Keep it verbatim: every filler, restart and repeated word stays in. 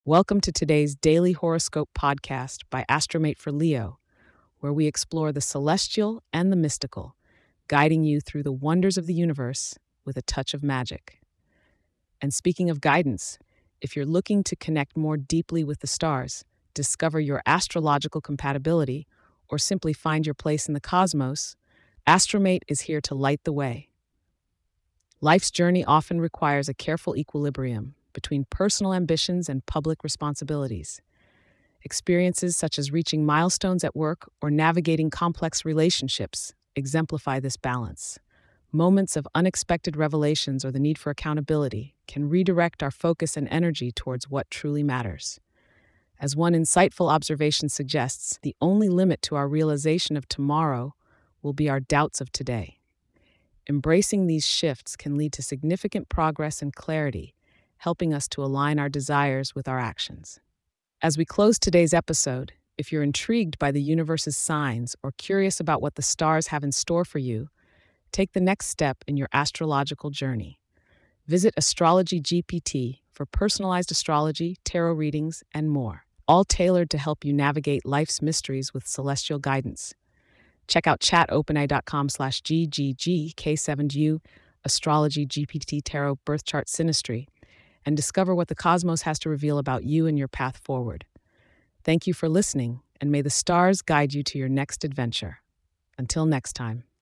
Welcome to today's daily horoscope podcast by Astromate for Leo, where we explore the celestial and the mystical, guiding you through the wonders of the universe with a touch of magic. And speaking of guidance, if you're looking to connect more deeply with the stars, discover your astrological compatibility, or simply find your place in the cosmos, Astromate is here to light the way. Life's journey often requires a careful equilibrium between personal ambitions and public responsibilities. Experiences such as reaching milestones at work or navigating complex relationships exemplify this balance. Moments of unexpected revelations or the need for accountability can redirect our focus and energy towards what truly matters. As one insightful observation suggests, the only limit to our realization of tomorrow will be our doubts of today. Embracing these shifts can lead to significant progress and clarity, helping us to align our desires with our actions. As we close today's episode, if you're intrigued by the universe's signs or curious about what the stars have in store for you, take the next step in your astrological journey. Visit Astrology G P T for personalized astrology, tarot readings, and more, all tailored to help you navigate life's mysteries with celestial guidance. Check out chatopenai.com slash GGG K7U Astrology G P T Tarot Birth Chart Synastry and discover what the cosmos has to reveal about you and your path forward. Thank you for listening, and may the stars guide you to your next adventure. Until next time.